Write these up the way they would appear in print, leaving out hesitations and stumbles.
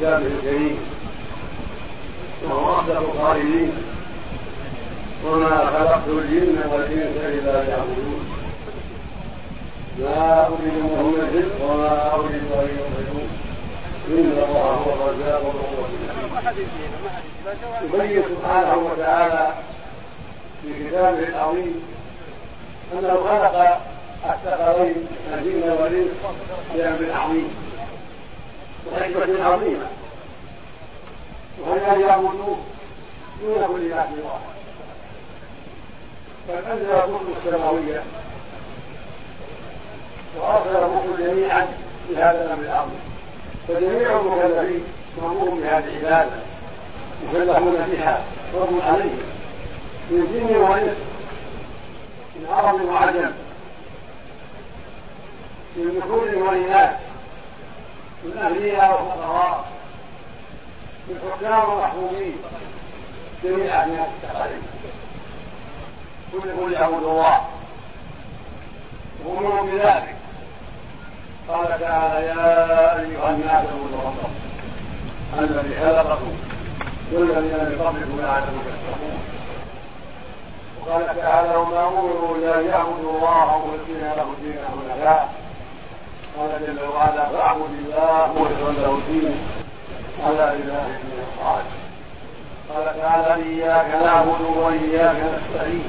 كتابه الكريم وهو أصدق القائلين: وما خلقت الجن والإنس إلا ليعبدون ما أريد منهم من رزق وما أريد أن يطعمون إن الله هو الرزاق ذو القوة المتين. يبين سبحانه وتعالى في كتابه العظيم أنه خلق الثقلين الجن والإنس بأمر عظيم وحكمة عظيمة، وهي أن يعبدوه دون كل ما سواه. فأنزل الكتب السماوية وأرسل الرسل جميعا بهذا الأمر العظيم، فجميع المكلفين مأمور بهذه العبادة مكلفون بها فرض عليهم من جن وإنس، من عرب وعجم، من ذكور وإناث، من أغنياء وفقراء، من حكام ومحكومين، جميع الناس الثقلين كلهم يعبدوا الله وأمروا بذلك. قال تعالى: يا أيها الناس اعبدوا ربكم الذي خلقكم والذين من قبلكم لعلكم تتقون. وقال تعالى: وما أمروا إلا ليعبدوا الله مخلصين له الدين حنفاء. قال جل وعلا: فاعبد الله مخلصا له الدين على إله من الصالح. قال تعالى: إياك نعبد وإياك نستعين.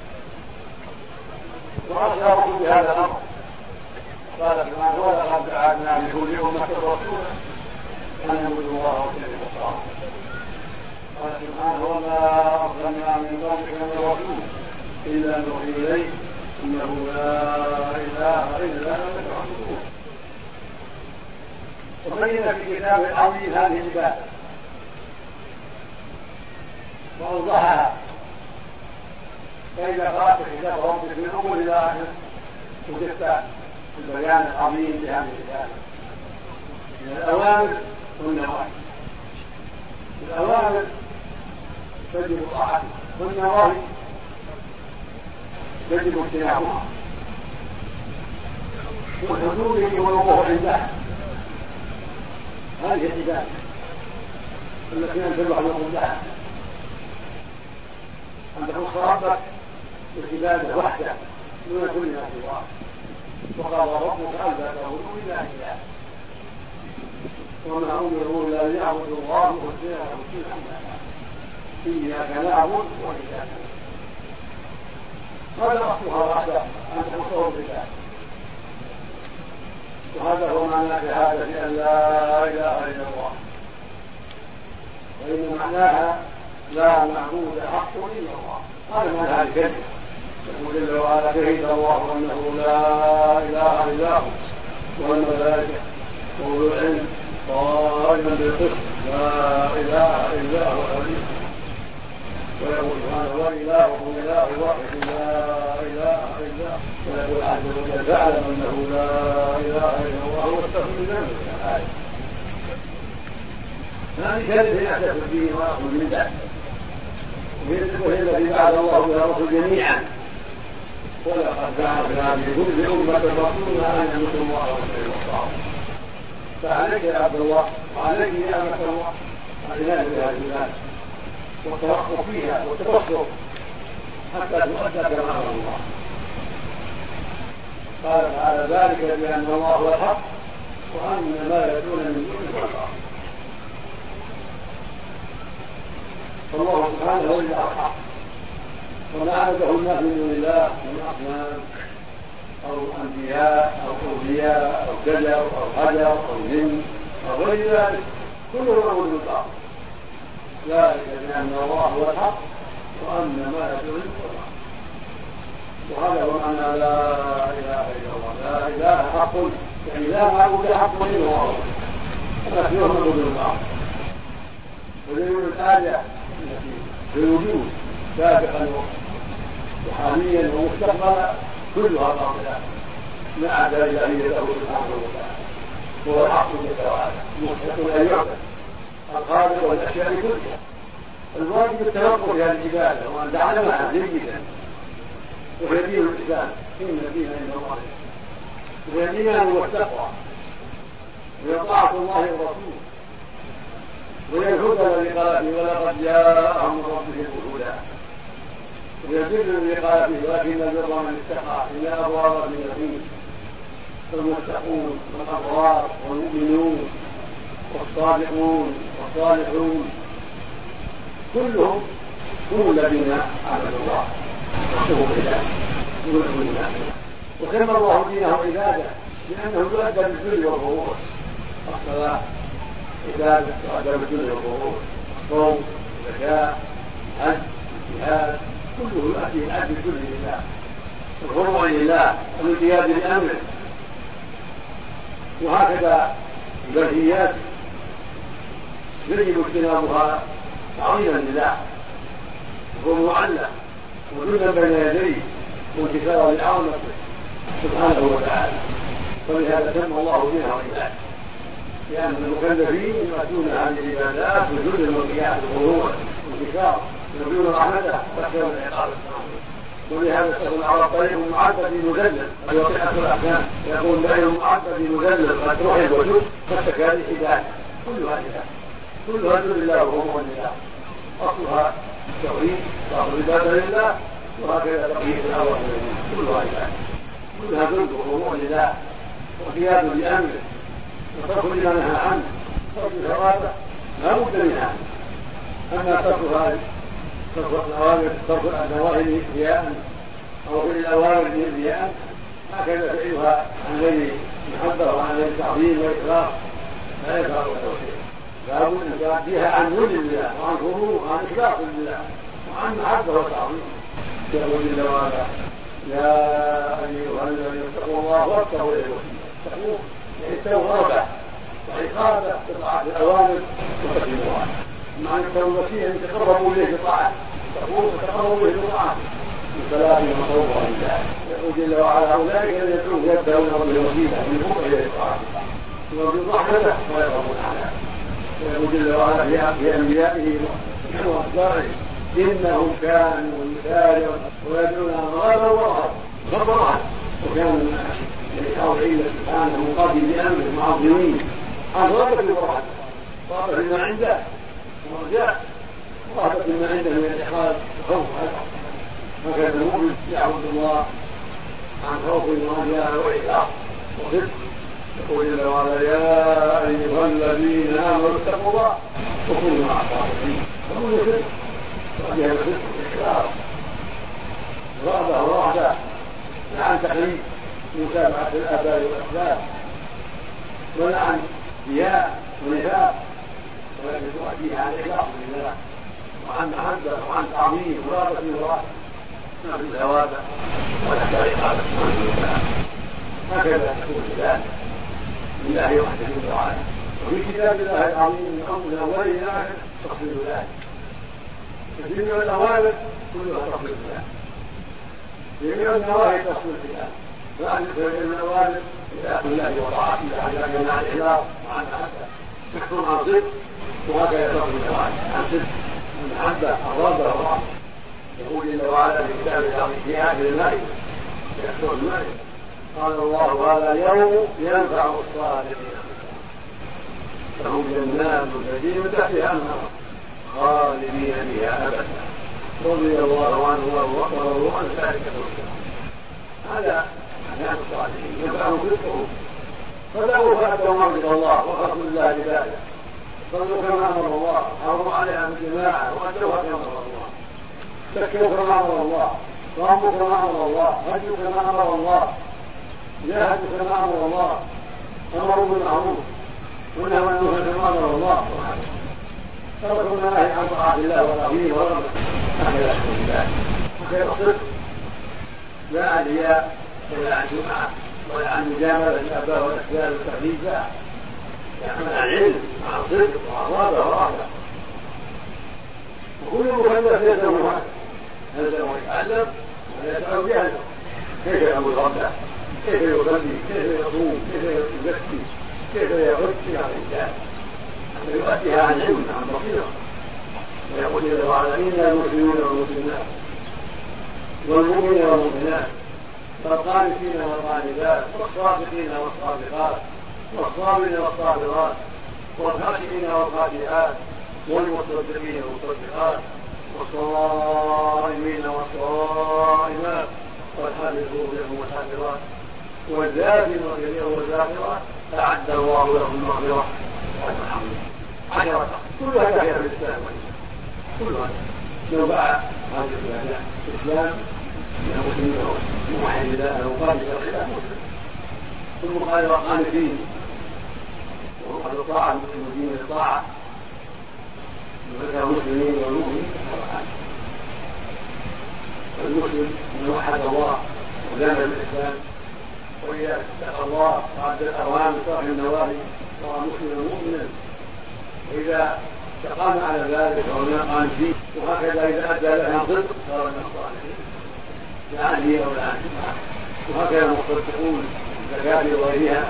وأشار بهذا الأمر. قال سبحانه: ولقد بعثنا لكل أمة رسولا أن يعبدوا الله واجتنبوا الطاغوت. قال سبحانه: وما أرسلنا من قبلك من رسول إلا نوحي إليه إنه لا إله إلا أنت فاعبدوه. وبين في كتاب العظيم هذه العبادة وأوضحها، فإذا قرأت كتاب ربك من أول إلى آخر وجدت البيان العظيم لهذه العبادة من الأوامر والنواهي. الأوامر تجب طاعتها والنواهي يجب اجتنابها، والحدود والوقوف عندها. هذه العبادة التي ينتبه لكم لها أن تخص ربك بالعبادة وحده دون كل ما سواه. وقال: ربك ألا تعبدوا إلا إياه وما أمروا إلا ليعبدوا الله مخلصين له الدين حنفاء إياك نعبد وإياك نستعين. هذا أصلها وحده أن تخصه بالله. وهذا هو معنى شهادة أن لا إله إلا الله، وإن معناها لا معبود حق إلا الله. هذا معنى الكلمة. يقول جل وعلا: شهد الله أنه لا إله إلا هو والملائكة وأولو العلم قائما بالقسط لا إله إلا هو العلي. ويقول سبحانه: وإلهكم إله واحد لا إله إلا هو. ويقول عز وجل: فاعلم أنه لا إله إلا الله واستغفر لذنبك. هذه كلمة يحدث به وأخذ من ذلك، وهي التي بعث الله بها الرسل جميعا. ولقد بعثنا بكل أمة رسولا أن يعبدوا الله واجتنبوا الطاغوت. فعليك يا عبد الله وعليك يا أمة الله العناية بهذه العبادة والتوقف فيها والتبصر حتى تؤدى كما أمر الله. قال تعالى: ذلك بأن الله هو الحق وأن ما يدعون من دونه هو الباطل. فالله سبحانه هو الحق، وما عبده الناس من دون الله من أصنام أو أنبياء أو أولياء أو شجر أو حجر أو جن أو غير ذلك كله معبود بالباطل. ذلك بأن الله هو الحق وأن ما يدعون هو الباطل. وهذا هو معنى لا إله إلا الله. لا إله حق يعني لا معبود حق إلا الله، ولكن هو معبود بالباطل. ودليل الآية التي في الوجود سابقا وحاليا ومستقبلا كلها باطلة ما عدا إلهيته سبحانه وتعالى. هو الحق جل وعلا مستحق أن يعبد الخالق والأشياء كلها. الواجب التوقف في هذه العبادة وأن تعلمها جيدا. وهي دين الإسلام، إن الدين عند الله وهي الإيمان والتقوى وهي طاعة الله ورسوله وينفذ الذي قال فيه ولقد جاءهم من ربهم الهدى، ويزيد الذي قال فيه ولكن البر من اتقى إلا أبواب النعيم. فالمتقون والأبرار والمؤمنون والصادقون والصالحون كلهم هم الذين عبدوا الله واتقوا الله وسمى الله دينه عباده لأنه يؤدى بالذل والغرور. الصلاة عبادة تؤدى بالذل والغرور، الصوم، الزكاة، الحج، الجهاد، كله يؤدي بالذل لله والخضوع لله والانقياد لأمره. وهكذا البلهيات يجب اجتنابها تعظيما لله وهو معلق وذلا بين يديه وانكسارا لعظمته سبحانه وتعالى. ولهذا سمى الله دينه عباده لأن المكلفين يؤدون هذه العبادات بذل والقياد والخضوع والانكسار يرجون رحمته ويخشون العقاب. ولهذا تكون على طريق معبد مذلل ويطيعه الاحكام يكون بين معبد مذلل قد تحب وجود فالتكاليف عباده كلها ذل لله وهو لله. اصلها التوحيد واصل العباده لله، وهكذا بقيه الامر كلها عباده كلها ذل وهو لله وقياد بامره وترك لما نهى عنه ترك الثواب لا بد منها. اما ترك الأوامر ترك النواهي رياء أو غير الأوامر رياء هكذا فعلها عن غير محبة وعن غير تعظيم وإكرام لا يفعل التوحيد. لا بد أن تؤديها عن ذل لله وعن خضوع وعن إخلاص لله وعن محبة وتعظيم. يقول جل وعلا يا أيها الذين اتقوا الله واتقوا إليه الوسيلة. تقوم التوبة وعقابة بطاعة الأوامر وترك النواهي مع التوبة أن تقربوا إليه بطاعة تقول تقربوا إليه بطاعة من صلاة مطلوبة لله. يقول جل وعلا أولئك الذين يدعون يبدأون بالوسيلة يلقون إليه بطاعة ويرجون رحمته ويرغبون عنها. ويقول جل وعلا في أنبيائه وأتباعه إنهم كانوا يسارعون ويدعون رغبا ورهبا وكانوا يدعون سبحانه مقابل لأمره معظمين عن رغبة ورهبة رغبة بما عنده ورجاء رهبة بما عنده من الإخلاص وخوف عنه. هكذا المؤمن يعبد الله عن خوف ورجاء وإخلاص وصدق. يقول جل وعلا يا أيها الذين آمنوا اتقوا الله وكونوا مع الصادقين. فكونوا صدق وأجهل الصدق والإخلاص رغبة ورهبة لا عن تقليد متابعة الآباء والأحباب ولا عن رياء ونفاق، ولكن تؤديها عن إخلاص لله وعن محبة وعن تعظيم ورغبة ورهبة ما في الثواب ولا رقابة سبحانه وتعالى. هكذا تكون لله وحده تعالى. وفي كتاب الله العظيم من أمر الأول إلى آخر تفصيل ذلك. جميع الأوامر كلها تفصيل ذلك، جميع النواهي تفصيل ذلك. فأن جميع الأوامر إلى الله وطاعته إلى جميع الإخلاص وعن محبة تكفر عن صدق، وهكذا تفصيل عن صدق المحبة الرغبة والرهبة. يقول جل وعلا في كتاب العظيم في آخر المائدة يذكر المائدة قال الله هذا يوم ينفع الصالحين لهم جنات تجري من تحتها الأنهار خالدين فيها أبدا رضي الله عنه ورضوا عن ذلك. هذا أحكام الصالحين ينفعهم صدقهم صدقوا فأتوا مرضى الله وخافوا الله عباده صلوا كما أمر الله حرموا عليها بالجماعة وأدوا كما أمر الله سكنوا كما أمر الله صاموا كما أمر الله هدوا كما أمر الله جاهدوا كما أمر الله أمروا بالمعروف ونهوا عن المنكر كما أمر الله تركوا النواهي عن طاعة الله والعظيم والرغبة. هكذا يحكم الله هكذا الصدق لا عن رياء ولا عن جمعة ولا عن مجاملة الآباء والأحباب والتقليد لا يعمل عن علم وعن صدق وعن رغبة ورهبة. وكل مكلف يلزم يتعلم ويسأل جهله كيف يعبد ربه كيف يصلي كيف يصوم كيف يزكي كيف يغض في الإنسان حتى يؤديها عن علم عن بصيرة. ويقول جل وعلا إنا المسلمون والمسلمات والمؤمنين والمؤمنات والقانتين والقانتات والصادقين والصادقات والصابرين والصابرات والخاشعين والخاشعات والمصدقين والمصدقات والصائمين والصائمات والحافظين والحافظات والذاكرين والذاكرات أعد الله لهم المغفرة عشرة كلها داخلة في الإسلام كلها لو باع هذه العبادات الإسلام من المسلمين موحد الله وقال الخلاف مسلم ثم قال قانتين وقال الطاعة المسلمين الطاعة ذكر المسلمين والمؤمنين المسلم من وحد الله ودان بالإسلام وإذا اتقى الله وأدى الأوامر وترك النواهي صار مسلما مؤمنا وإذا استقام على ذلك وهو قام فيه وهكذا إذا أدى لها صدق صار من الصالحين لا عنه أو لا عنه وهكذا المصدقون الزكاة وغيرها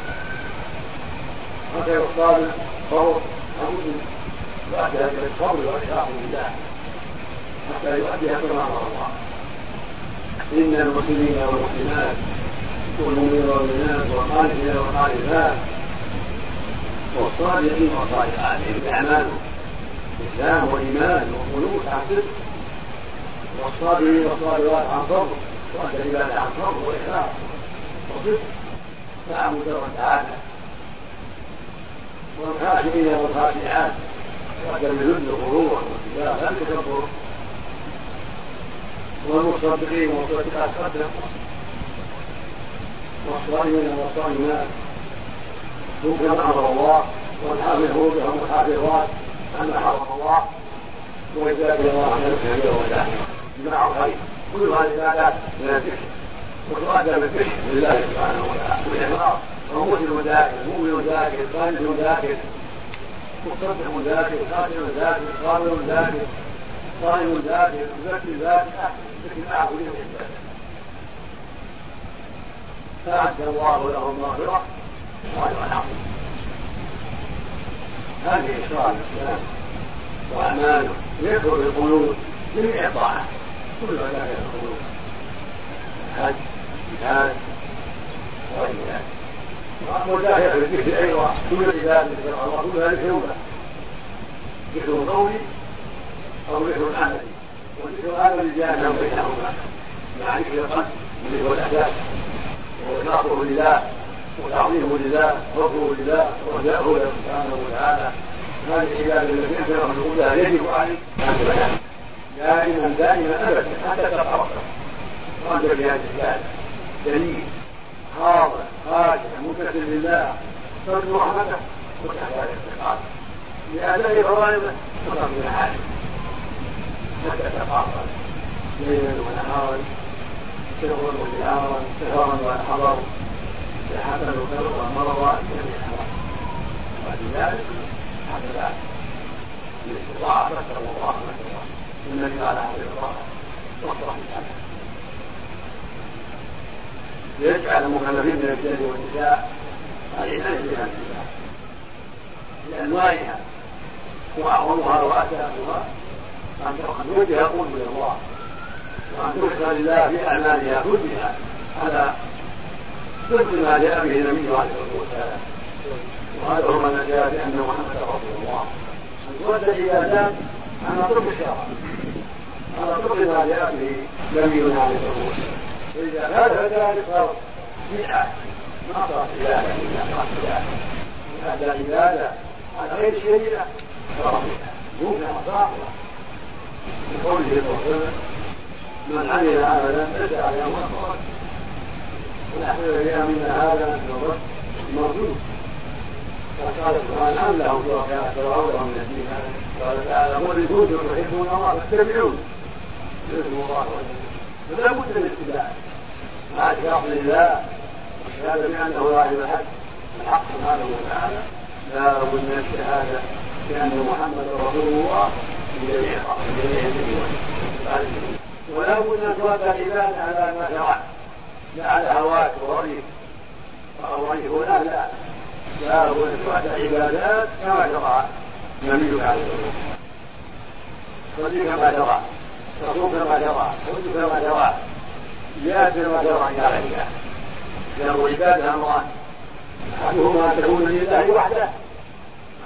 وهكذا الصابر فهو مسلم يؤدي هذا الفضل والإخلاص لله حتى يؤديها كما أمر الله إن المسلمين والمسلمات والمؤمنين والمؤمنات والقانتين والقانتات والصادقين والصادقات بأعمالهم الإسلام والإيمان والخلوص عن صدق والصابرين والصابرات عن صبر وأدى العبادة عن صبر وإخلاص وصدق مع مجرد عادة والخاشعين والخاشعات وأدى الذل والخضوع والاتباع لا التكبر والمصدقين والمصدقات صدقوا والصائمين والصائمات هم كما امر الله والحافظون هم الحافظات عما حرم الله ويجازي الله عن الخير والاخره بمع الخير كل هذه العبادات من الذكر وتؤدى بالذكر لله سبحانه وتعالى بالاخلاص ومسلم ذاكر مؤمن ذاكر قانت ذاكر مصدق ذاكر خاتم ذاكر صابر ذاكر صائم ذاكر مزكي ذاكر ذكر معه للعباده فأعد الله له المغفرة وأجرا عظيما هذه إشراء الإسلام وأعماله يدخل في القلوب جميع الطاعات كلها داخل في القلوب الحج الجهاد وغير ذلك وداخل في الذكر أيضا كل العباد ذكر الله كلها ذكر ذكر قولي أو ذكر عملي وذكر العمل جاء بينهما مع ذكر القلب وذكر الأحداث وإخلاصه لله وتعظيمه لله وحبه لله ورجاؤه له سبحانه وتعالى هذه العبادة التي أنت مخلوق لها يجب عليك أن تبينها دائما دائما أبدا حتى تلقى ربك وأنت بهذه العبادة دليل خاضع خاشع ممتثل لله ترجو رحمته وتحتاج الاستقامة لأداء فرائضه وترك محارمه حتى تقاطع ليلا ونهارا سرا وجهارا سفرا وحضرا صحة وكرا ومرضا جميعا وبعد ذلك حتى الاستطاعة فتر الله والنبي قال عليه الصلاة والسلام يجعل المكلفين من الرجال والنساء علينا بها لأنواعها وأعظمها وأساسها أن توجه قلوب إلى الله وأن تخشى لله في أعمالها كلها على ضد ما جاء به النبي عليه الصلاة والسلام وهذا هو ما جاء بأن محمد رسول الله أن تؤدى العبادات على طرق الشرع على طرق ما جاء به نبينا عليه الصلاة والسلام فإذا خالف ذلك صار بدعة ما صار عبادة إلا صار بدعة وأدى العبادة على غير الشريعة صار بدعة ممكن باطلة بقوله صلى الله عليه وسلم من عمل عملا ليس عليه أمرنا ونحن بأمرنا هذا نظر مردود فقال سبحانه أم لهم شركاء شرعوا لهم من الدين قال تعالى قل إن كنتم تحبون الله فاتبعون يحبكم الله فلا بد من اتباعه مع إخلاص لله والشهادة بأنه واحد الحق سبحانه وتعالى لا بد من الشهادة بأن محمد رسول الله من جميع ولا بد أن تؤدى العبادة على ما شرع لا على هواك ورأيك لا بد أن تؤدى العبادات كما شرع النبي عليه الصلاة والسلام صلي كما شرع تصوم كما شرع حج كما شرع جاهد كما شرع إلى غيرها لأن العبادة أمران أحدهما أن تكون لله وحده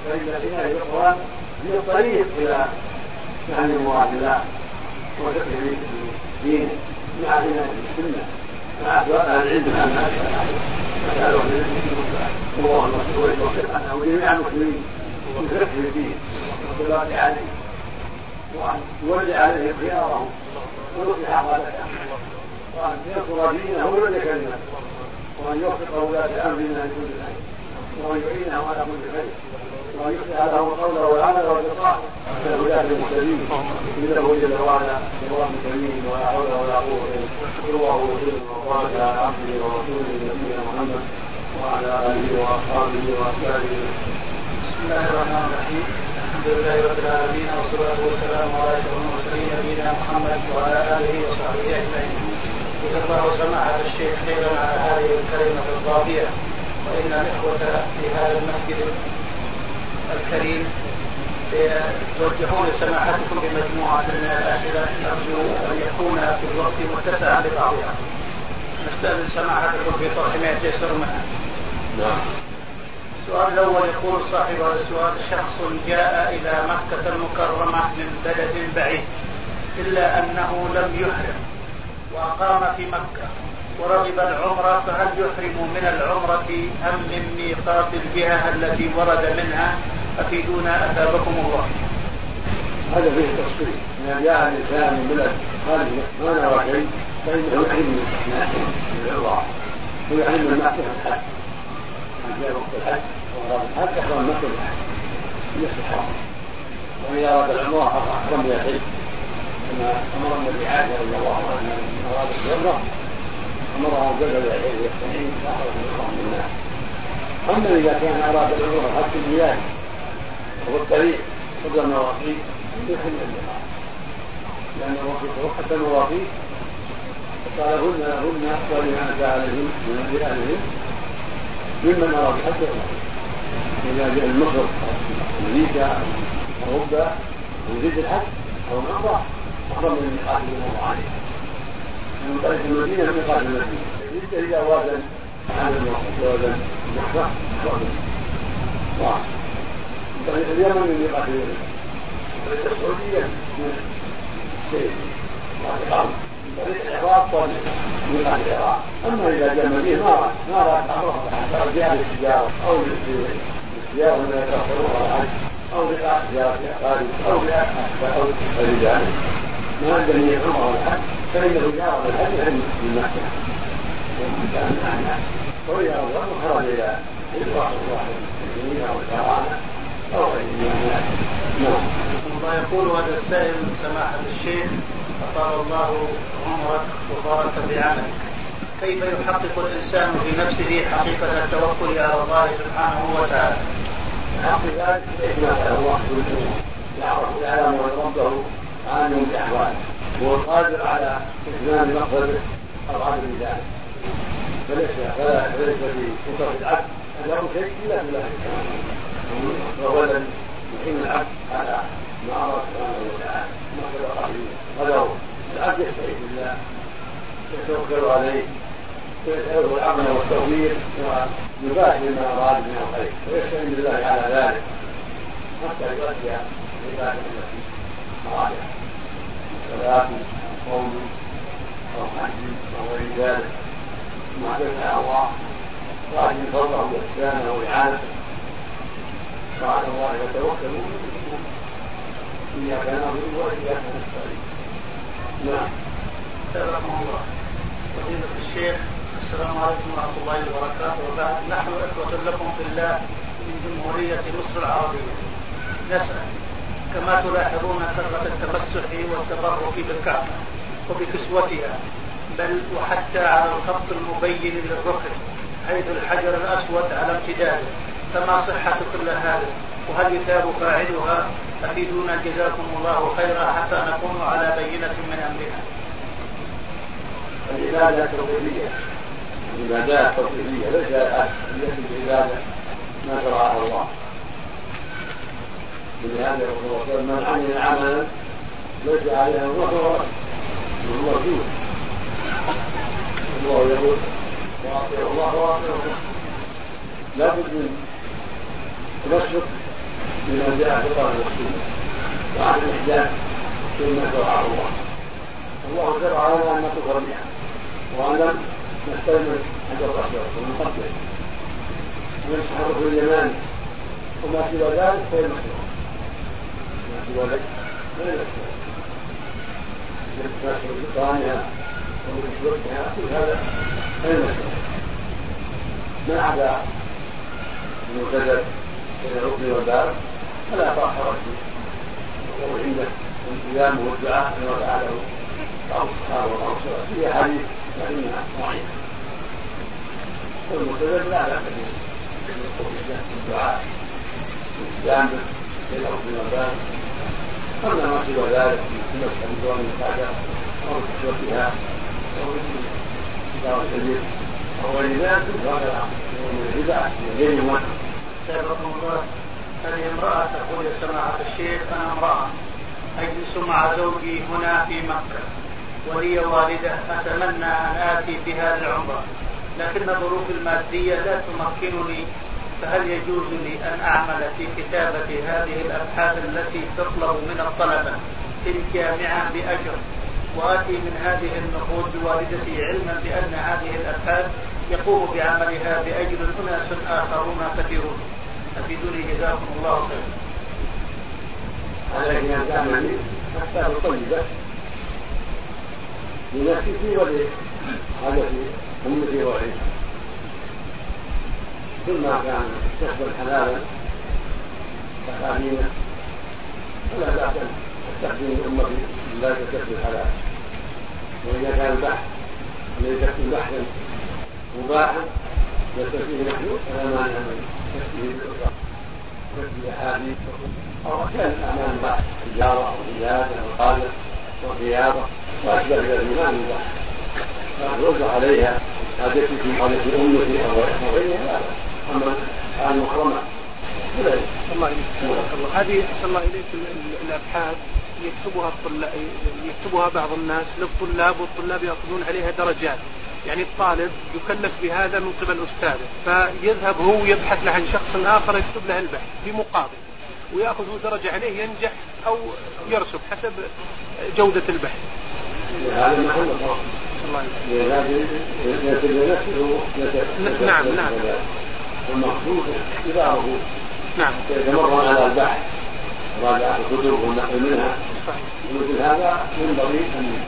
فإن العناية بالقرآن هي الطريق إلى فهم مراد الله وفقه دينه مع عناية بالسنة مع سؤال العلم عن مسألة الله المسؤول يوفق عنه وجميع المسلمين وفقه الدين والصلاة عليه وأن يولي عليه خيارهم ويصلح حالتهم وأن ينصر دينه ولد كلمته وأن يوفق ولاة أمرنا لكل خير وأن يعينهم على كل خير وأن يصلح لهم القول والعمل والإطاعة كالهداة المهتدين إنه جل وعلا جواد كريم ولا حول ولا قوة إلا بالله وسلم وبارك على عبده ورسوله نبينا محمد وعلى آله وأصحابه وأتباعه. بسم الله الرحمن الرحيم. الحمد لله رب العالمين والصلاة والسلام على أشرف المرسلين نبينا محمد وعلى آله وصحبه أجمعين. جزا الله سماحة الشيخ خيرا على هذه الكلمة الضافية. وإن الإخوة في هذا المسجد الكريم يوجهون سماحتكم بمجموعة من الأسئلة نرجو أن يكون في الوقت متسعا لبعضها. نستأذن سماحتكم في طرح ما يتيسر منها. السؤال الأول يقول صاحب هذا السؤال: شخص جاء إلى مكة المكرمة من بلد بعيد إلا أنه لم يحرم وأقام في مكة ورغب العمرة، فهل يحرم من العمرة أم من ميقات الجهة التي ورد منها؟ أفيدونا أثابكم الله. هذا فيه تفصيل. إذا جاء الإنسان من بلد خارج ما نرى شيء فإنه يحرم من العمرة ويحرم من مكة الحج. من جاء وقت الحج وأراد الحج أحرم مكة الحج يستحرم، وإذا أراد العمرة أحرم من الحج كما أمر النبي عائشة رضي الله عنها من أراد العمرة أمرها أن تذهب إلى الحج يستحيل فأحرم من الناس. أما إذا كان أراد العمرة حج المياه وهو الطريق قبل المواقيت يحرم الميقات، لأن الوقت وقت المواقيت فقال هن أفضل ما أتى عليهم من أهلهم ممن أراد الحج والعمرة. إذا جاء من مصر أو أمريكا أو أوروبا ويريد الحج أو العمرة أحرم من الميقات الذي مر عليه من طريق المدينة من ميقات المدينة. إذا وازن عن الوقت وازن مكة وازن من طريق اليمن من ميقات اليمن، طريق السعودية من السيد والإقامة، من طريق العراق من ميقات العراق. أما إذا جاء المدينة ما رأت أحرم حتى رجع للتجارة أو للسيارة من يتأخرون على الحج أو لزيارة الأقارب أو للرجال ما عنده من العمرة والحج فإنه جاء بالحج من مكة وإذا أراد خرج إلى إسراء واحد المسلمين أو الكرامة أو غيرها. الله يقول هذا السائل: سماحة الشيخ أطال الله عمرك وبارك بعملك، كيف يحقق الإنسان في نفسه حقيقة التوكل على الله سبحانه وتعالى؟ حق ذلك بإجماع الله بالأمور يعرف يعلم ربه عالم بأحواله هو القادر على إتمام مقصده أو عدم ذلك، فليس في قدرة العبد أن له شيء إلا بالله سبحانه، وهو الذي يحيل العبد على ما أراد سبحانه وتعالى مقصد قدره. العبد يستعين بالله يتوكل عليه ويسأله الأمن والتوفيق ويباشر ما أراد من الخير ويستعين بالله على ذلك حتى يؤدي عبادة التي أرادها صلاة أو قوم أو حج أو غير ذلك مع ذلك الله راجل فضله وإحسانه وإعانته وعلى الله يتوكل إياك نعبد وإياك نستعين. نعم. رحمه الله. فضيلة الشيخ السلام عليكم ورحمة الله وبركاته. وبعد نحن إخوة لكم في الله من جمهورية مصر العربية نسأل كما تلاحظون كثرة التمسح والتبرك بالكعبة وبكسوتها بل وحتى على الخط المبين للركن حيث الحجر الأسود على امتداده، فما صحة كل هذا وهل يثاب فاعلها؟ أفيدونا جزاكم الله خيرا حتى نكون على بينة من أمرنا. العبادة توقيفية، العبادات توقيفية ليس العبادة ما شرعها الله. من هذا يقول من عمل عملا ليس عليه الله وهو رسول الله يقول واطيعوا الله واطيعوا الرسول. لا بد من تمسك بما جاء في القرآن والسنة وعن الإحداث فيما شرعه الله شرع لنا أن نكفر بها وأن نستلم حجر الأسود ونقدر ونسحر في اليمان وما سوى ذلك فهي مكروه ما سوى ذلك فهي مكروه نسحر بطانها وبشرطها كل هذا فهي مكروه ما عدا المعتدل بين الركن والباب فلا فرق فيه وعنده القيام والدعاء كما فعله بعض الصحابه وبعض السلف في احاديث لكنها ضعيفه والمعتدل لا باس بالدعاء والقيام بين الركن والباب اما ما سوى ذلك من مسح بدون القعده او تشوفها او الدار الكبير او غير ذلك فهذا من البدع من غير مؤثر. سيدكم الله، هذه امرأة تقول يا سماحة الشيخ أنا امرأة أجلس مع زوجي هنا في مكة ولي والدة أتمنى أن آتي في هذه العمرة لكن الظروف المادية لا تمكنني، فهل يجوز لي أن أعمل في كتابة هذه الأبحاث التي تطلب من الطلبة في الجامعة بأجر وآتي من هذه النقود بوالدتي علما بأن هذه الأبحاث يقوم بعملها بأجر أناس آخرون كثيرون؟ أفيدوني جزاكم الله خيرا. على أن تعمل أحساب طيبة لنفسك ولعادة أمك وعيش ثم كان كسبا حلالا تخافين فلا بأس تستخدم أمك لا تكسب الحلال، وإذا كان البحث الذي يكتب بحثا مباحا يستفيد نحن فلا مانع من تكتب بالأسرة تكتب أحاديث أو كان أعمال البحث تجارة أو زيادة أو قادة وقيادة وأشبه ذلك ما من بحث فيرد عليها حاجتك حاجة أمك أو غيرها. أما المحرمة فلا هذه صلى الله إليك الأبحاث يكتبها بعض الناس للطلاب والطلاب يأخذون عليها درجات، يعني الطالب يكلف بهذا من قبل أستاذه فيذهب هو يبحث له عن شخص آخر يكتب له البحث بمقابل ويأخذ درجة عليه ينجح أو يرسب حسب جودة البحث. هذا محل نعم المقصود اتباعه نعم يتمرن على البحث وراجعة الكتب والنقل منها ومثل هذا ينبغي أن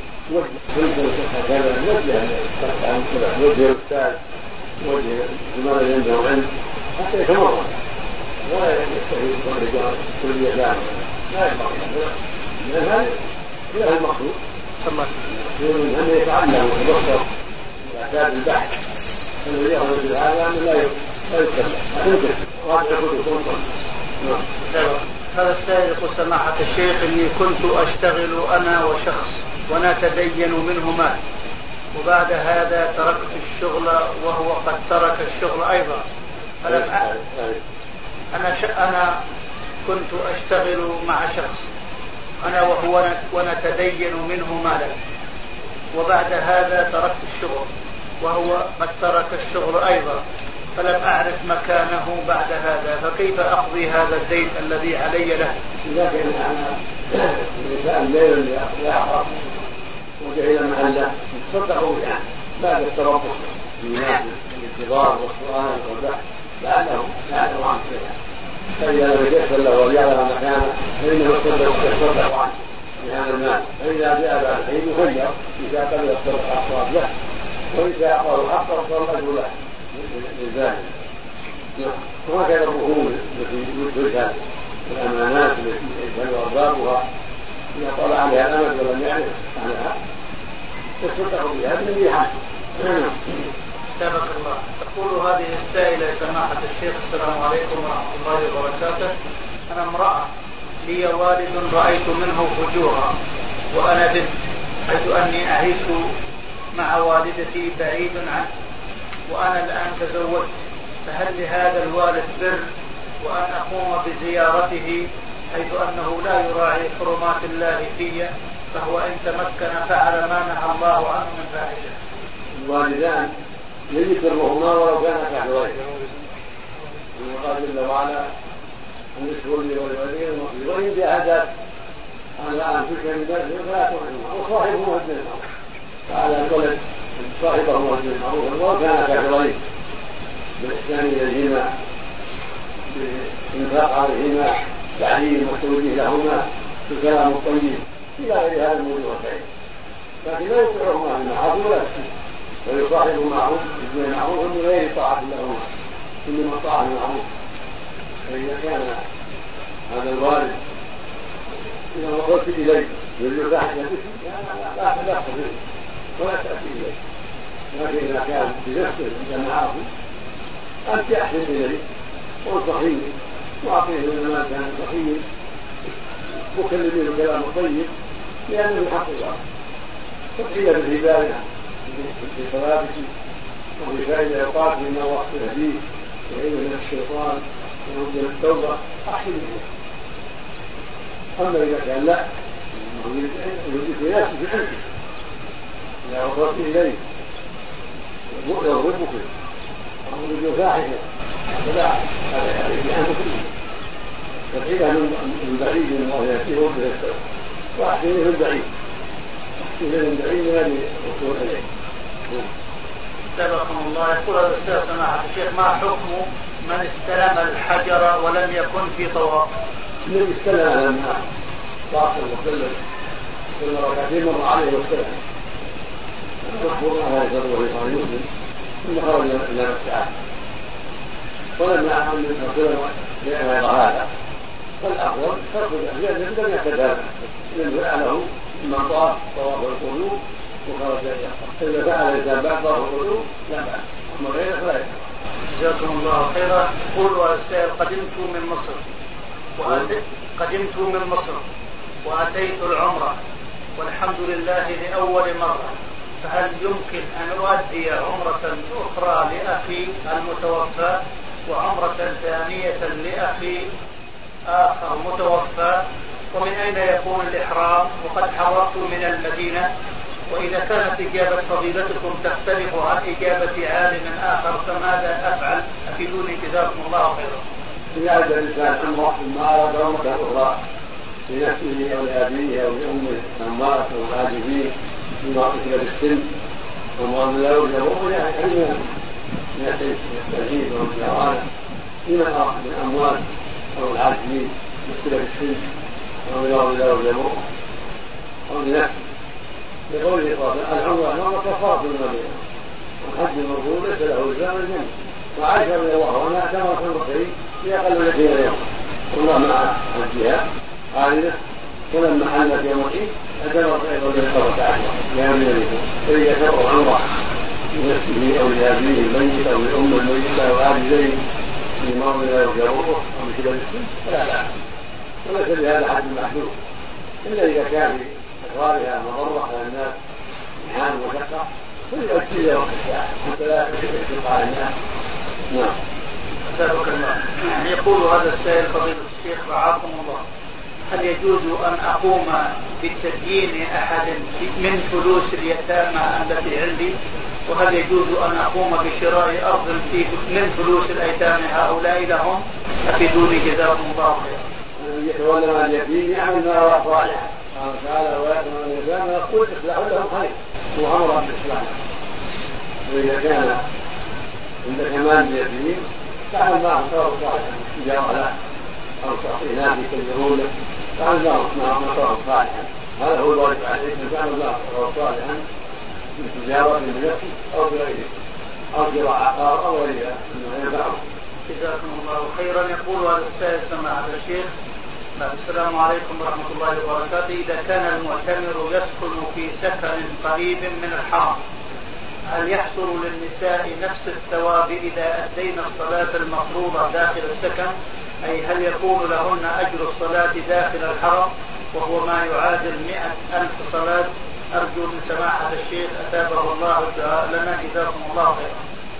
يوجه الأستاذ يوجه لماذا عنده علم حتى يتمرن ولا يستفيد بالرجال كل يدان لا ينبغي لأن هذا المقصود أن يتعلم ويبصر أسباب البحث الذي يخرج هذا أن لا يتكلم راجع كتب. هذا السائل يقول سماحة الشيخ إني كنت أشتغل أنا وشخص ونتدين منه مال وبعد هذا تركت الشغل وهو قد ترك الشغل أيضا. أنا كنت أشتغل مع شخص أنا وهو ونتدين منه مالا وبعد هذا تركت الشغل وهو قد ترك الشغل أيضا فلم أعرف مكانه بعد هذا، فكيف أقضي هذا الدين الذي علي له؟ إذا كان الإنسان ليلا يعرف وجهل محله صدقوا يعني بعد التربص في الانتظار والسؤال والبحث لعله عنه شيئا، فإذا لم يتيسر له ويعلم مكانه فإنه يصدق عنه بهذا المال، فإذا جاء بعد حين يخير إذا قبل الصدق أصوات له وإذا أعطاه الحق فهو الأجر له للزاني. وهكذا الرهون التي تشهد الأمانات التي يشهد أربابها إذا طلع عليها الأمد ولم يعرف عنها تصدق بها بنبيها. سبق الله. تقول هذه السائلة سماحة الشيخ السلام عليكم ورحمة الله وبركاته، أنا امرأة لي والد رأيت منه فجورا وأنا بنت حيث أني أعيش مع والدتي بعيد عنه وأنا الآن تزوجت، فهل لهذا الوالد بر وأن أقوم بزيارته حيث أنه لا يراعي حرمات الله في فهو إن تمكن فعل ما نهى الله عنه من فاحشة؟ الوالدان يجب برهما ولو كان كافرين، قال جل وعلا أن يشكر لي ولوالديه المصير، وإن جاهدت على أن تشكر بذلك فلا تطعمهما، وصاحبه مهد المعروف، فعلى الولد صاحبه مهد المعروف ولو كان كافرين بالإحسان إليهما، بإنفاق عليهما، تعليم والتوجيه لهما بالكلام الطيب إلى غير هذا الموجود والخير، لكن لا يطيعهما بالمعروف ولا ويصاحب معروف بالمعروف من غير طاعة لهما، إنما الطاعة بالمعروف. فإذا كان هذا الوالد إذا وصلت إليه يريد فاحشة لا تستطيع ولا تأتي إليه، لكن إذا كان بنفسه عند معه أنت أحسن إليه وانصحيه وأعطيه من ما كان صحيح وكلميه الكلام الطيب لأنه من حق الله، تضحية بالهداية في صلاتك وفي فائدة أوقات مما وقت الهديه وعيد من الشيطان ومن التوبة أحسن إليه. أما إذا كان لا يريد ياسف في حلمك إذا وصلت إليه يضربك أو يريد فاحشة فلا هذا يعني كله تضحية من بعيد من الله يأتيه وبه وأحسنه من بعيد، أحسنه من بعيد الذي وصول إليه. سبحان الله. يقول هذا السائل سماحة الشيخ ما حكم من استلم الحجر ولم يكن في طواف؟ الذي استلم لما طاف وسلم ركعتين مر عليه واستلم المحفوظ على يسره في صحيح مسلم ثم خرج الى مسعاه، ولما ان وسلم غير هذا فالافضل ترك الاحياء الذي لم يعتد لم فعله ممن طاف طواف القلوب وخرج إذا فعل الإنسان بعد طواف القلوب لا بأس، أما غيره فلا يفعل. جزاكم الله خيرا. يقول السائل قدمت من مصر وأتيت العمرة والحمد لله لأول مرة، فهل يمكن أن أؤدي عمرة أخرى لأخي المتوفى وعمرة ثانية لأخي آخر متوفى؟ ومن أين يكون الإحرام وقد حضرت من المدينة؟ وإذا كانت إجابة فضيلتكم تختلف عن إجابة عالم آخر فماذا أفعل؟ أفيدوني جزاكم الله خيرا. إذا أدى الإنسان عمرة ثم أراد عمرة أخرى لنفسه أو لأبيه أو لأمه أموات أو العاجزين بما قتل بالسن ومرض لا يرجعون يعني من التأكيد والجوانب لمن أراد من أموات أو العاجزين قتل بالسن أو مرض لا يرجعون أو لنفسه، لقوله العمرة كفارة المدينة والحج المبرور ليس له إلزام الجنة. وعائشة رضي الله عنها اعتمرت مرتين في أقل من 20 يوم والله مع حجها خالدة، ولما حلت يوم العيد اعتمرت أيضا ب15 يوم من اليوم، فإذا شرع عمرة لنفسه أو لأبيه الميت أو لأم الميتة أو عاجزين لمرض لا يرجعوه أو بكبر السن فلا بأس، وليس بهذا حد محدود إلا إذا كان في أقرارها مضرة على الناس امتحان ومشقة فليؤدي إلى وقت الساعة حتى لا يشق على الناس. نعم. يقول هذا السائل فضيلة الشيخ رعاكم الله، هل يجوز أن أقوم بتدين أحد من فلوس اليتامى التي عندي؟ وهل يجوز أن أقوم بشراء أرض من فلوس الأيتام هؤلاء لهم؟ أفيدوني جزاكم الله خيرا. يتولى مع اليتيم يعمل ما هو صالح قال تعالى ويأتم اليتامى يقول إصلاح لهم خير وأمر بالإصلاح. وإذا كان عندك مال اليتيم تعمل معه صار صالحا تجارة له أو تعطي ناس يكلمون له، تعمل معه صار صالحا، هذا هو الواجب عليك أن تعمل معه صار صالحا من تجارة بنفسك أو بغيرك أو شراء عقار أو غيرها مما ينفعه. جزاكم الله خيرا. يقول هذا السائل سماحة الشيخ السلام عليكم ورحمة الله وبركاته، إذا كان المعتمر يسكن في سكن قريب من الحرم هل يحصل للنساء نفس الثواب إذا أدينا الصلاة المفروضة داخل السكن؟ أي هل يكون لهن أجر الصلاة داخل الحرم وهو ما يعادل 100,000 صلاة؟ أرجو من سماحة الشيخ أثابه الله لنا جزاكم الله خيرا.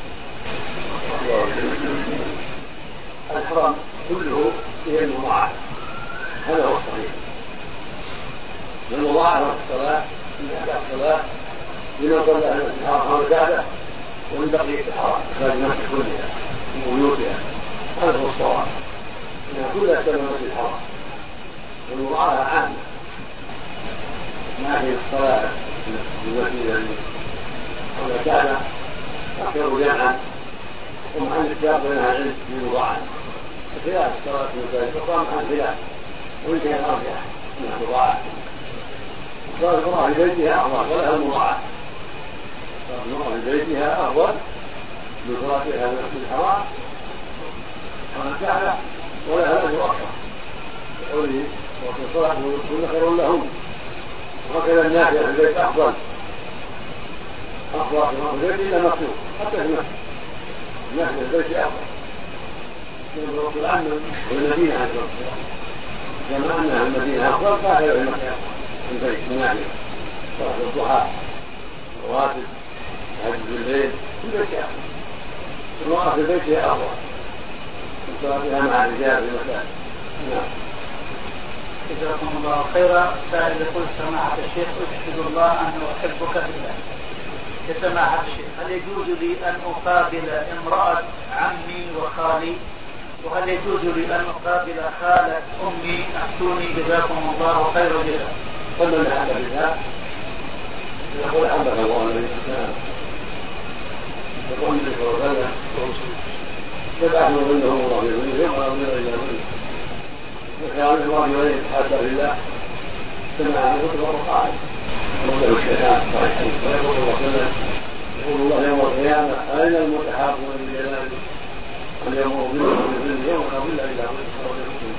الحرم كله هي المضاعفة، هذا هو الصحيح. المضاعفة في الصلاة من الصلاة لمن صلى في الحرم ركعة ومن بقية الحرم خارج مكة كلها من بيوتها، هذا هو الصواب. أن كل السلامة الحرام والمضاعفة عامة ما في الصلاة المسجد حول الكعبة أكثر جمعا ومع الاتفاق بين أهل العلم في مضاعفة خلاف الصلاة المساجد وقام عن خلاف وإن كان أرجح أنها مضاعفة صلاة المرأة في بيتها أفضل ولها المضاعفة صلاة المرأة في بيتها أفضل من صلاتها في المسجد الحرام على الكعبة ولها الأجر أكثر بقوله والصلاة كل خير لهم وهكذا النافلة في البيت أفضل في البيت إلا مكتوب حتى في المسجد النافلة في البيت أفضل من الرسول عنه والمدينة عليه الصلاة والسلام كما أنها المدينة أفضل فهكذا في المكة في البيت النافلة صلاة الضحى الرواتب الهجد بالليل في البيت أفضل المرأة في البيت أفضل من صلاتها مع الرجال في المساجد. نعم. جزاكم الله خيرا. سائل يقول سماحة الشيخ أشهد الله أن أحبك في الله. يا سماحة الشيخ هل يجوز لي أن أقابل امرأة عمي وخالي وهل يجوز لي أن أقابل خالة أمي أفتوني جزاكم الله خير الجزاء. فمن أحب بالله يقول أحبك الله الذي سبحانه يقول لك وسلم يبعث منه الله في يوم أو من إلى منه وكان الله إليه حتى لله سمع عنه خطبة وقال وله الشيطان صحيح ويقول الله سلم يقول الله يوم القيامة أين المتحابون بجلاله أن يمر منه يوم أو إلا إلى منه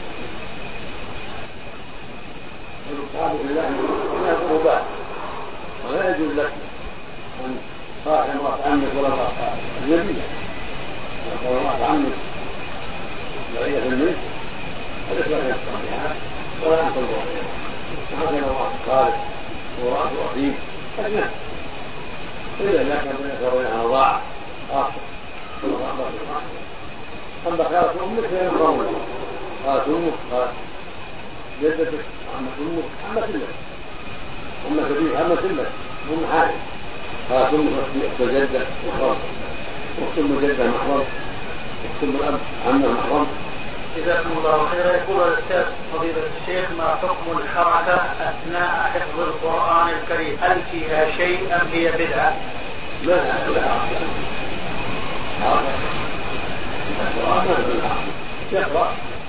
والمتحاب بالله من القربات ولا يجوز لك أن صاحب امرأة عمك ولا امرأة أجنبية ولا امرأة عمك بعيدة الملك فليس لك الصالحات ولا أنت الضرورية وهكذا امرأة خالد وامرأة أخيك أجنبية إذا لك من يتروي عن ضاع آخر أما خالة أمك فهي مقرونة خالة أمك خالة جدتك عمة أمك عمة لك أمة كبيرة عمة لك أم حاجة خالة أمك أخت الجدة محرم أخت المجدة محرم أخت الأب عمة محرم. جزاكم الله خيرا. يقول الأستاذ فضيلة الشيخ ما حكم الحركة أثناء حفظ القرآن الكريم هل فيها شيء أم هي بدعة؟ لا حركة يقرأ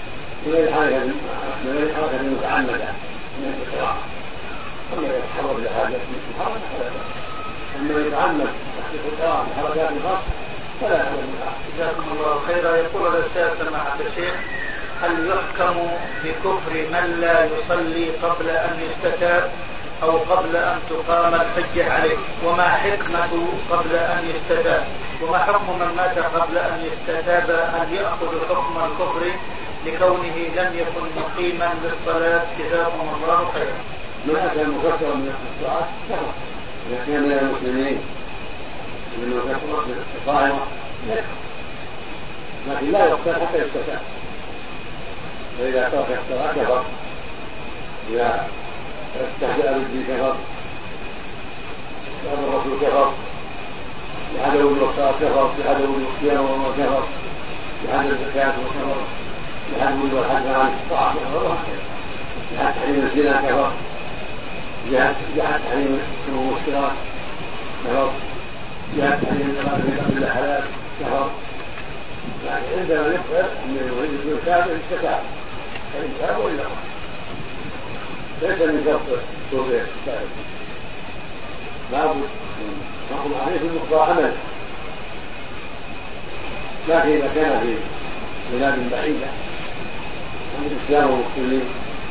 من الحركة المتعمدة من الإقراء أما يتحرك لحاجة الحركة أما يتعمد تحقيق القراءة بحركات خاصة فلا يعلم. جزاكم الله خيرا. يقول الأستاذ سماحة الشيخ هل يحكم بكفر من لا يصلي قبل أن يستتاب أو قبل أن تقام الحجة عليه وما حكمة قبل أن يستتاب وما حكم من مات قبل أن يستتاب هل يأخذ حكم الكفر لكونه لم يكن مقيما للصلاة؟ جزاكم الله خيرا. من أتى مكفرا من الصلاة كفر إذا كان من المسلمين من مكفرة من القائمة لكن لا يقتل حتى يستتاب فإذا ترك الصلاة كفر إذا استهزأ بالدين كفر استهزأ الرسول كفر بحدث الصلاة كفر بحدث الصيام وكفر بحدث الزكاة وكفر بحدث والحج عن الطاعة كفر بحدث تحريم الزنا كفر بحدث تحريم المسكرات كفر بحدث تحريم النظام إلى حلال كفر. يعني عندما يقبل أن يريد أن يتابع يستتاب فإن تابوا إلا ليس من شرط توبة التائب لابد نقوم عليه في مقتضى عمل لكن إذا كان في بلاد بعيدة عن الإسلام والمسلمين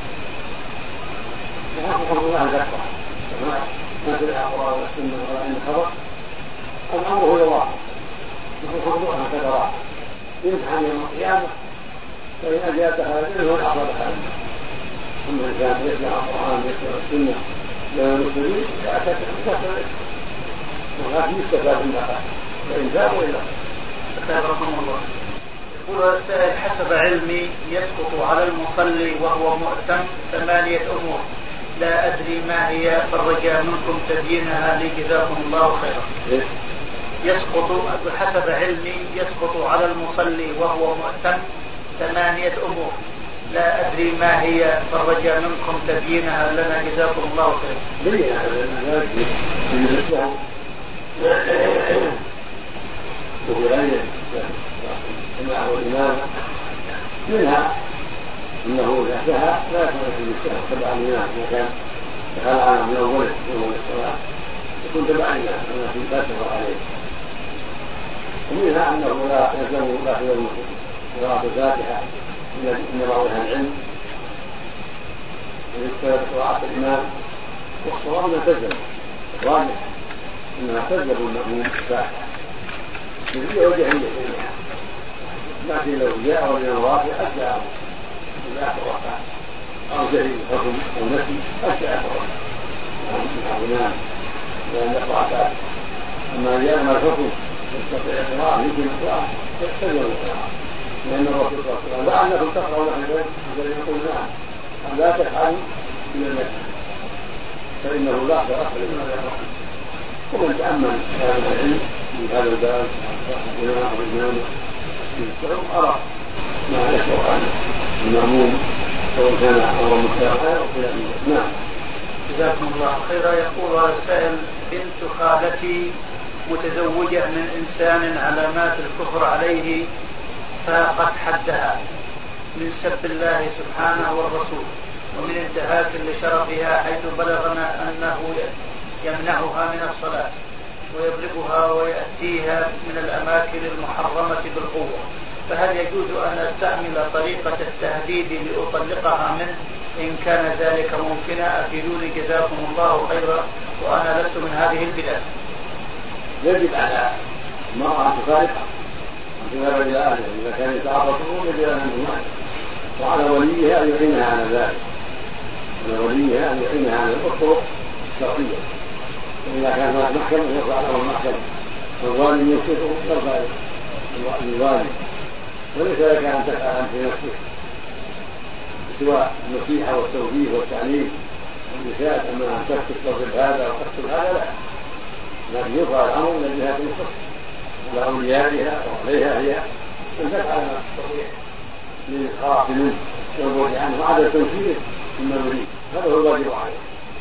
فحكم الله الكفر ما في الأقرار والسنة ولا عند الخبر الأمر إلى الله نحن هكذا راح يمتحن يوم القيامة فإن أجابها منه أخذها أما إن كان يسمع القرآن يسمع السنة لا المسلمين فأتكلم ولكن يستفاد منها فإن تابوا إلى رحمه الله. يقول السائل حسب علمي يسقط على المصلي وهو مؤتم 8 أمور لا أدري ما هي فالرجاء منكم تبيينها لي جزاكم الله خيرا. يسقط حسب علمي يسقط على المصلي وهو مؤتم 8 أمور لا أدري ما هي، فرجاء منكم تبيينها لنا جزاكم الله خير. بينها وفي غيره الجماعة والإمام منها إنه إذا سهى لا يكون في السهى تبع الإمام، إذا كان دخل على من أول الصلاة يكون تبع الإمام التي لا تفر عليه. ومنها أنه لا يلزم داخل قراءة الفاتحة إن بعض أهل العلم يذكر قراءة الإمام، والصواب أنها تلزم الراجح إنها تلزم المأموم الفاتحة في وجهية، لكن لو جاء والإمام رافع أجزأه إذا آخر ركعة أو جري الحكم أو نسي أجزأه مع الإمام لأن يقرأ فاتحة. أما جاء مع الحكم يستطيع القراءة يمكن القراءة تلزم القراءة، لأن الرسول صلى الله عليه وسلم لعلكم تقرأوا نحن الذي يقول نعم أن لا تفعلوا إلى النسي فإنه لا أخر مما يقرأ. ومن تأمل كلام العلم في هذا الباب الجماعة والإمام أرى ما يشعر عن المأموم سواء كان أمرا مستحقا أو خلاف. نعم. جزاكم الله خيرا. يقول هذا السائل: بنت خالتي متزوجة من إنسان علامات الكفر عليه فقد حدها من سب الله سبحانه والرسول ومن انتهاك لشرفها، حيث بلغنا أنه يمنعها من الصلاة ويبلغها ويأتيها من الأماكن المحرمة بالقوة، فهل يجوز أن أستعمل طريقة التهديد لأطلقها منه؟ إن كان ذلك ممكنا أفيدوني جزاكم الله خيرا، وأنا لست من هذه البلاد. يجب على المرأة أن تفارقها وتذهب إلى أهلها إذا كان يتعاطفه يجب أن ينهى، وعلى وليها أن يعينها على ذلك، على وليها أن يعينها على الطرق الشرعية. وإذا كان هناك محكمة يرفع له المحكمة، والوالي يوصفه يرفع للوالي، وليس لك أن تفعل في نفسك سوى النصيحة والتوجيه والتعليم والإرشاد. أما أن تكتب هذا وتكتب هذا لا، لكن يرفع الأمر من الجهات المختصة على أوليائها وعليها هي أن تفعل ما تستطيع للخلاص منه والبعد عنه وعدم تنفيذه مما يريد، هذا هو الواجب عليه.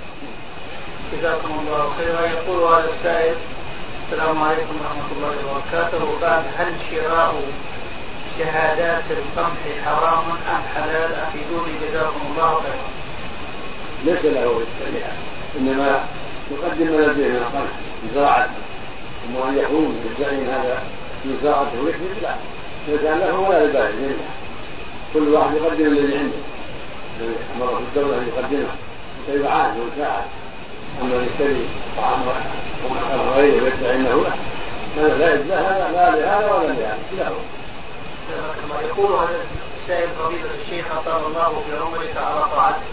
جزاكم الله خيرا. يقول هذا السائل: السلام عليكم ورحمة الله وبركاته، وبعد هل شراء شهادات القمح حرام أم حلال؟ أفيدوني جزاكم الله خيرا. ليس له الشريعة، إنما يقدم ما لديه من القمح زراعة، أما أن يكون بالزعيم هذا يزارعته ويحمل لا، ليس له ولا لبائه، كل واحد يقدم الذي عنده، أمره الدولة أن يقدمه كيف عاد وساعد. أما يشتري طعام غيره ويدعي أنه له هذا لا يجوز، هذا لا لهذا ولا لهذا له. يقول هذا السائل: فضيلة الشيخ أطال الله في عمرك على طاعته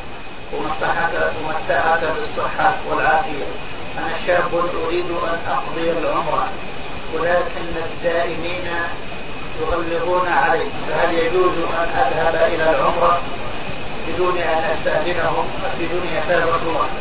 ومتعك بالصحة والعافية، أنا شاب أريد أن أقضي العمرة ولكن الدائمين يغلظون علي، فهل يجوز أن أذهب إلى العمرة بدون أن أستأذنهم؟ أفيدوني يا خير رسول الله.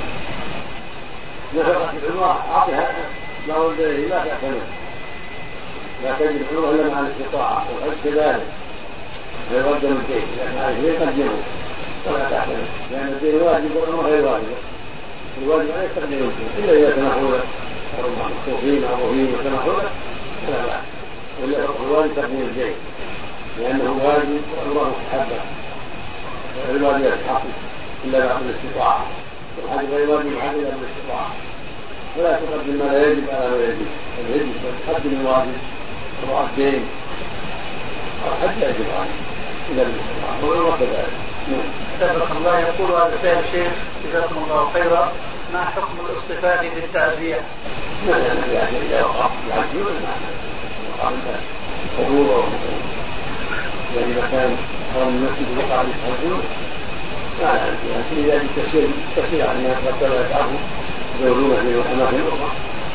نفقة العمرة أعطيها ما ولد إليه لا تعتمد، لا تجد العمرة إلا مع الاستطاعة، والحج كذلك فيقدم الدين، لكن عليه يقدمه ولا تعتمد، لأن الدين واجب والعمرة غير واجب، الواجب عليه تقدم الدين إلا إذا تنحوله مخطوفين أو مبين وتنحوله فلا بأس، ولا الواجب تقديم الدين لأنه واجب والله مستحبه، الواجب يستحق إلا بعد الاستطاعة، والحج غير واجب الحج إلا بالاستطاعة، ولا تقدم ما لا يجب على ما يجب، الواجب تقدم الواجب قضاء الدين، الحج يجب عليه إلا بالاستطاعة والعمرة كذلك. سبق الله. يقول هذا السائل: الشيخ جزاكم الله خيرا، ما حكم الاصطفاء بالتعزية؟ ما يعني إذا وقف يعزيه وقف حضور يعني مكان أو المسجد وقع للحضور ما يعني في ذلك تسير عن الناس حتى لا يتعبوا يدورون في أماكن أخرى.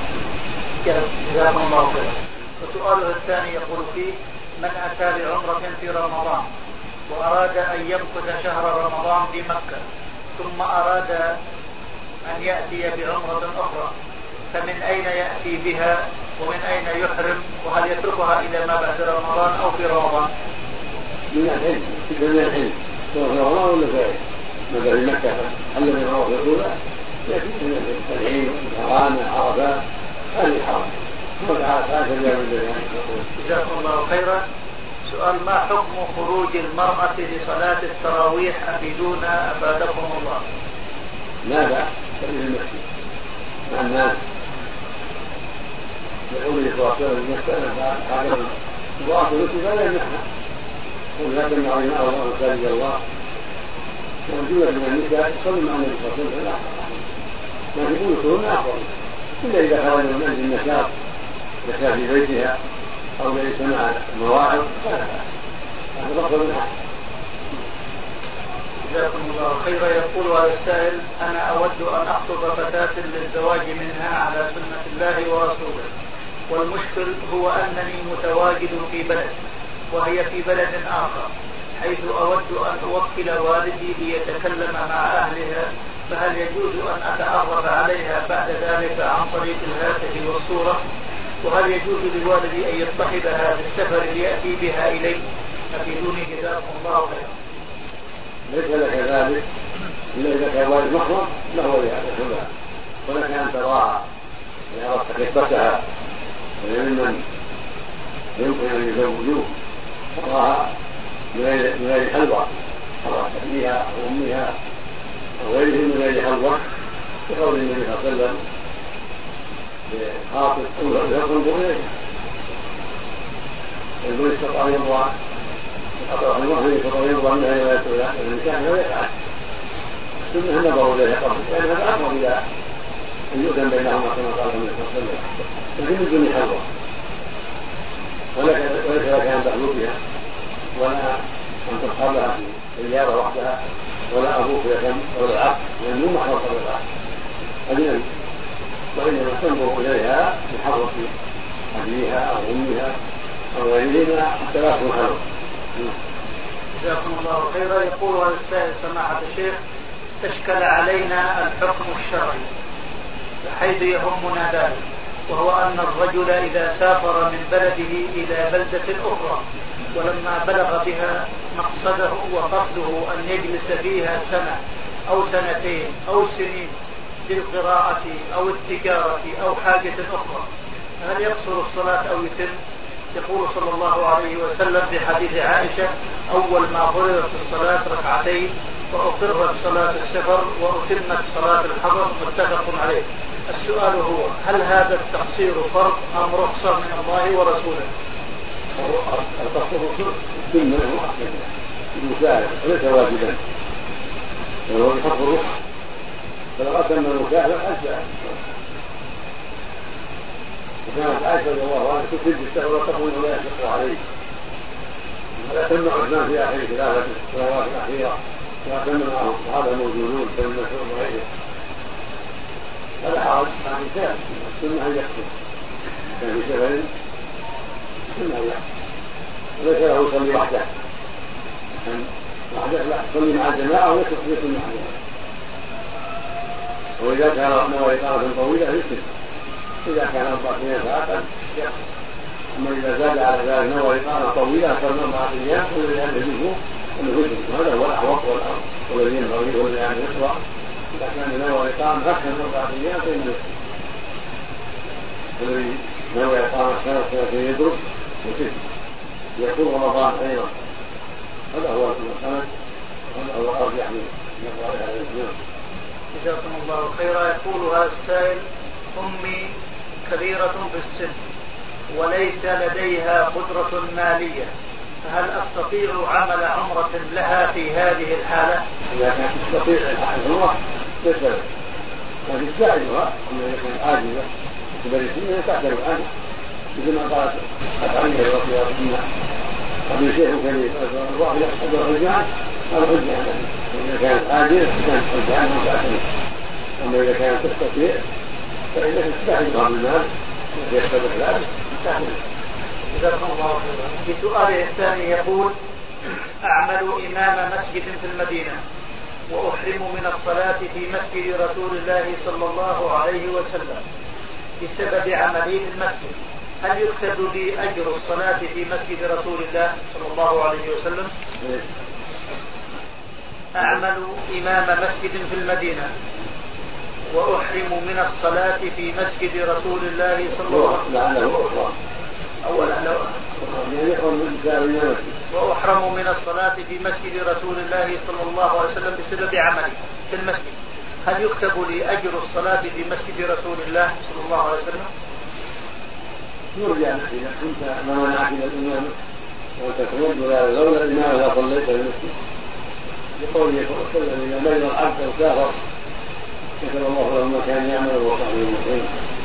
جزاكم الله خيرا. وسؤاله الثاني يقول فيه: من أتى بعمرة في رمضان وأراد أن يمكث شهر رمضان بمكة ثم أراد أن يأتي بعمرة أخرى، فمن أين يأتي بها ومن أين يحرم، وهل يتركها إلى ما بعد رمضان أو في رمضان؟ من العلم من العلم سواء في رمضان ولا في مدى في مكة حل من الروح الأولى يأتي من العلم الحرام عرفات هذه الحرام جزاكم الله خيرا. سؤال: ما حكم خروج المرأة لصلاة التراويح أفيدونا أفادكم الله؟ لا بأس في المسجد مع الناس يقول لي تواصل المسألة هذا تواصل فلا يمنعها ولا تمنع بما الله مساجد الله موجودة من النساء تصلي مع النبي صلى الله عليه وسلم ما تقول كلهن أفضل إلا إذا خرج من أجل النشاط يخشى في بيتها أو ليسمع مواعظ هذا أفضل من أحد. جزاكم الله خيرا. يقول هذا السائل: أنا أود أن أخطب فتاة للزواج منها على سنة الله ورسوله، والمشكل هو أنني متواجد في بلد وهي في بلد آخر، حيث أود أن أوكل والدي ليتكلم مع أهلها، فهل يجوز أن أتعرف عليها بعد ذلك عن طريق الهاتف والصورة؟ وهل يجوز لوالدي أن يصطحبها في السفر ليأتي بها إلي؟ أفيدوني جزاكم الله خيرا. ليس لك ذلك إلا إذا كان والد محرم له ولهذا كلها، ولك أن تراها إذا أردت خطتها وممن يمكن أن يزوجوه تراها من غير حلوى، تراها أبيها أو أمها أو غيرهم من غير حلوى، بقول النبي صلى الله عليه وسلم بخاطب ينظر إليها يقول استطاع يرضى أطرح الله يستطيع يرضى منها إلى النكاح لا يفعل ثم النظر إليها قبل، لأن هذا أقرب إلى أن يؤذن بينهما كما قال النبي صلى الله عليه وسلم، لكن من دون حلوى وليس لك أن تخلو بها ولا أن تصحبها في سيارة وحدها ولا أبوك يتم ولا العقل، لأن مو محرم قبل العقل أجنبي، وإنما تنظر إليها بحضرة أبيها أو أمها أو غيرهما حتى لا تكون حلوى. جزاكم الله خيرا. يقول هذا السائل: سماحة الشيخ، استشكل علينا الحكم الشرعي بحيث يهمنا ذلك، وهو أن الرجل إذا سافر من بلده إلى بلدة أخرى ولما بلغ بها مقصده وقصده أن يجلس فيها سنة أو سنتين أو سنين للقراءة أو التجارة أو حاجة أخرى، هل يقصر الصلاة أو يتم؟ يقول صلى الله عليه وسلم في حديث عائشة: أول ما فرضت الصلاة ركعتين وأقرت صلاة السفر وأتمت صلاة الحضر، متفق عليه. السؤال هو: هل هذا التقصير فرض أم رخصة من الله ورسوله؟ التقصير سنة المساعدة وليس واجبا، وهو بحق الرخصة، فلو أتم المساعدة أجزأ. وكانت عائشة رضي الله عنها تكتب بالسفر وتقول ولا يشق عليه، ولا تمنع عثمان في آخر ثلاثة سنوات الأخيرة ولا تمنع الصحابة الموجودون كما مسعود وغيره، هذا حرج عن كان السنة أن يقصر، كان في سفر السنة أن يقصر وليس له يصلي وحده، لا يصلي مع الجماعة ويصلي مع الجماعة. وإذا كان نوى إقامة طويلة يسلم، إذا كان 4 ساعات يقصر. أما إذا زاد على ذلك نوى إقامة طويلة أكثر من 4 أيام فالذي يجوزه أنه يسلم، وهذا هو الأحوط والذي ينبغي والذي يقرأ. إذا كان نوى إقامة أكثر من 4 أيام فإنه يسلم، والذي نوى إقامة سنتين يدرك يسلم يكون رمضان أيضا، هذا هو السند وهذا هو الأرجح من يقرأ هذا الإسلام. جزاكم الله خيرا. يقول هذا السائل: أمي كبيرة في السن وليس لديها قدرة مالية، فهل أستطيع عمل عمرة لها في هذه الحالة؟ إذا كانت تستطيع العمرة تسأل، لكن تساعدها أما إذا كانت عاجزة كبر السن تعتبر عنها، مثل ما قالت أتعني رضي الله عنها أبي شيخ كبير الله يحفظ الرجال هذا حجة عنها، إذا كانت عاجزة كانت حجة عنها وتعتمد. أما إذا كانت تستطيع فإنك تستعجلها بالمال ويختبر ذلك تستعجل. جزاكم الله خيرا. في سؤاله الثاني يقول: أعمل إمام مسجد في المدينة وأحرم من الصلاة في مسجد رسول الله صلى الله عليه وسلم بسبب عملي في المسجد، هل يكتب لي أجر الصلاة في مسجد رسول الله صلى الله عليه وسلم؟ أعمل إمام مسجد في المدينة وأحرم من الصلاة في مسجد رسول الله صلى الله عليه وسلم. وأحرم من الصلاة في مسجد رسول الله صلى الله عليه وسلم بسبب عملي في المسجد. هل يكتب لي أجر الصلاة في مسجد رسول الله صلى الله عليه وسلم؟ يرجع إذا كنت ما منعك إلى الإمام وتكون لولا الإمام لا صليت في المسجد بقوله صلى الله عليه وسلم إذا مرض العبد أو سافر كتب الله له ما كان يعمل وصحبه المسلمين.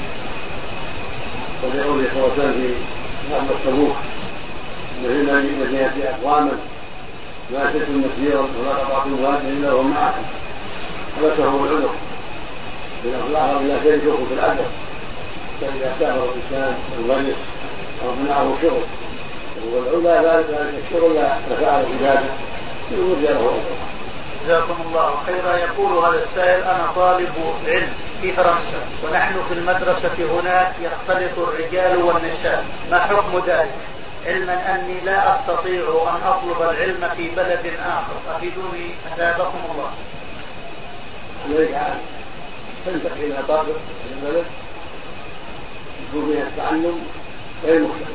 وبقوله صلى الله عليه وسلم في غزوة تبوك إن في المدينة أقواما ما أتيتم مسيرا ولا قطعتم واديا إلا وهم معكم فلكهم العذر بالأخلاق لا شريككم في العدل. فإذا سافر الإنسان المريض أو منعه شغل والعلا ذلك الشغل لا فعل عباده يرجى له. جزاكم الله خيرا. يقول هذا السائل: أنا طالب علم في فرنسا ونحن في المدرسة هناك يختلط الرجال والنساء، ما حكم ذلك؟ علما أني لا أستطيع أن أطلب العلم في بلد آخر، أفيدوني أثابكم الله. عليك تنتقل إلى طالب في البلد يكون فيها التعلم غير مختلف،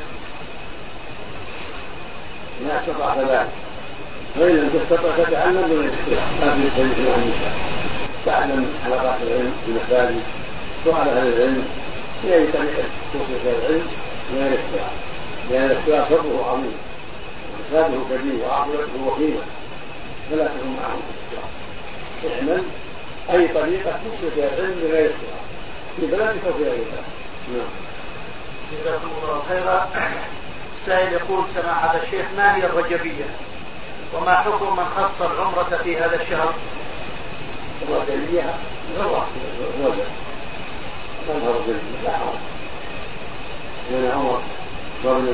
لا استطاع ذلك، وإن لم تستطع تتعلم دون اختلاف، لا في الحديث عن النساء. تعلم حلقات العلم في المساجد، سؤال أهل العلم في أي طريقة توصل العلم غير اختلاف، لأن الاختلاف شره عظيم وفساده كبير وعقوبته وخيمة، فلا تكن معهم اختلاف. اعمل أي طريقة توصل العلم بغير اختلاف في بلدك وفي غيرها. جزاكم الله خيرا. سائل يقول: سماحة الشيخ، ما هي الرجبية وما حكم من خص العمرة في هذا الشهر؟ الرجبية الرجب لا حرج، لأن عمر رضي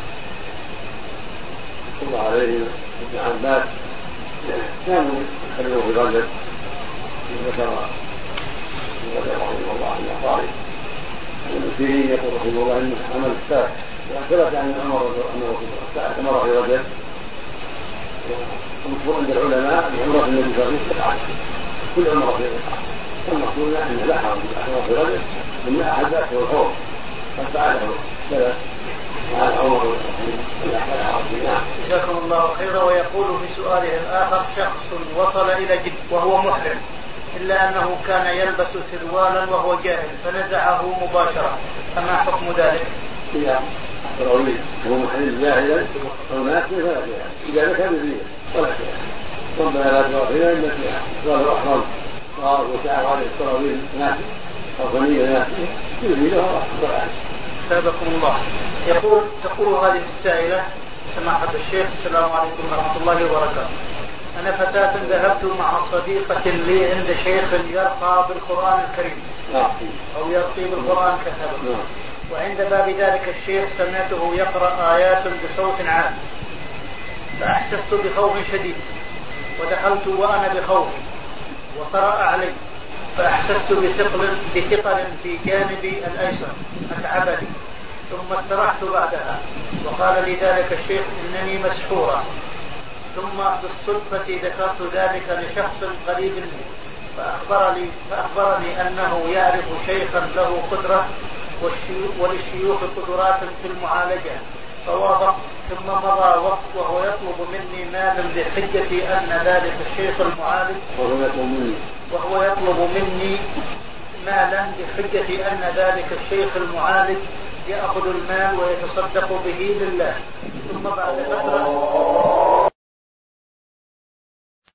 الله عليه ابن عباس كانوا يخلوا في رجب، ذكر رحمه الله عن أخباره المسيرين يقول رحمه الله إنه عمل الساعة ثبت عن عمر أنه استمر في رجب. ومشهور عند العلماء أن عمرة النبي صلى الله عليه وسلم كل عمرة في رجب، والمقصود أن لا حرج في رجب من أحد ذاته الحور قد فعله ثلاث مع العمر لا حرج. جزاكم الله خيرا. ويقول في سؤاله الآخر: شخص وصل إلى جدة وهو محرم إلا أنه كان يلبس سروالا وهو جاهل فنزعه مباشرة، فما حكم ذلك؟ إذا الراوي هو محرم جاهلا أو ناس فلا شيء، إذا كان يزيد ولا شيء. ربنا لا تؤاخذنا إن نسينا، قال الأحرم قال وسعى عليه التراويح ناس أو غنية ناس يزيدها ولا شيء. سابقكم الله. تقول هذه السائلة: سماحة الشيخ، السلام عليكم ورحمة الله وبركاته. أنا فتاة ذهبت مع صديقة لي عند شيخ يرقى بالقرآن الكريم أو يرقي بالقرآن كتابا، وعند باب ذلك الشيخ سمعته يقرأ آيات بصوت عالي فأحسست بخوف شديد ودخلت وأنا بخوف وقرأ علي فأحسست بثقل في جانبي الأيسر أتعبني، ثم استرحت بعدها وقال لي ذلك الشيخ إنني مسحورة. ثم بالصدفة ذكرت ذلك لشخص قريب مني فأخبرني أنه يعرف شيخا له قدرة وللشيوخ قدرات في المعالجة، فوافق. ثم مضى وقت وهو يطلب مني مالا بحجة أن ذلك الشيخ المعالج يأخذ المال ويتصدق به لله. ثم بعد فترة